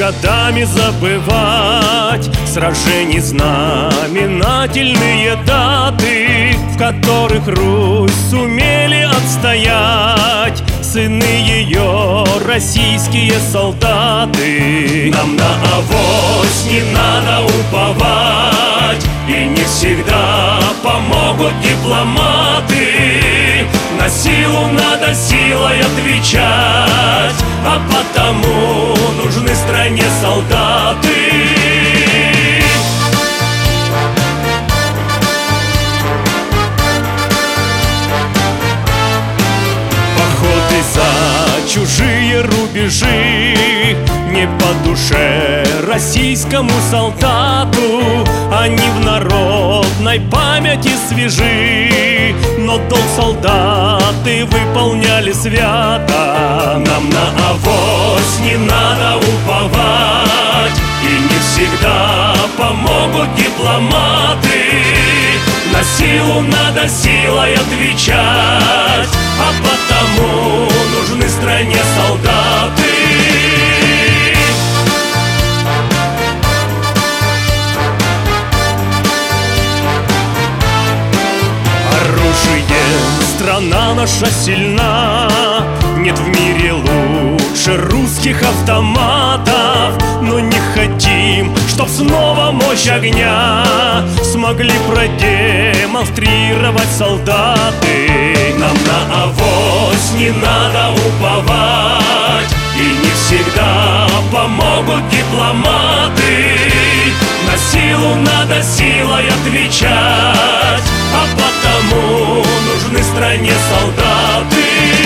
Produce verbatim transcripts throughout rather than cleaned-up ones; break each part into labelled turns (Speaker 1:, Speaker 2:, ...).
Speaker 1: годами забывать сражений знаменательные даты, в которых Русь сумели отстоять сыны ее, российские солдаты. Нам на авось не надо уповать, и не всегда помогут дипломаты. На силу надо силой отвечать, а потому нужны стране солдаты. Походы за чужие рубежи не по душе российскому солдату, они в народной памяти свежи, но долг солдаты выполняли свято. Нам на авось не надо уповать, и не всегда помогут дипломаты. На силу надо силой отвечать, а потому нужны стране солдаты. Страна наша сильна, нет в мире лучше русских автоматов, но не хотим, чтоб снова мощь огня смогли продемонстрировать солдаты. Нам на авось не надо уповать, и не всегда помогут дипломаты. На силу надо силой отвечать, а потому нужны стране солдаты.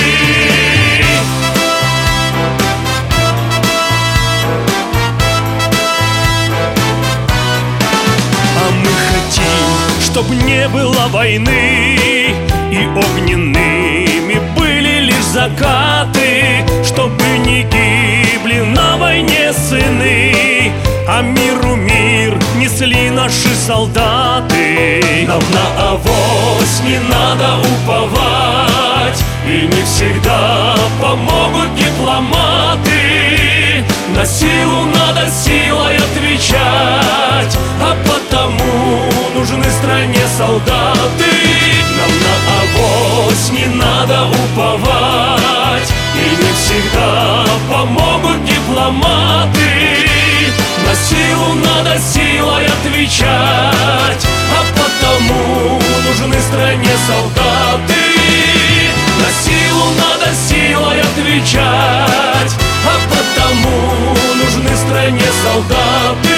Speaker 1: А мы хотим, чтоб не было войны, и огненными были лишь закаты, чтобы не гибли на войне сыны, а миру мир несли наши солдаты. Нам на авось не надо уповать, и не всегда помогут дипломаты. На силу надо силой отвечать, а потому нужны стране солдаты. Нам на авось не надо уповать, и не всегда помогут дипломаты. На силу надо силой отвечать, а потому нужны стране солдаты. На силу надо силой отвечать, а потому нужны стране солдаты.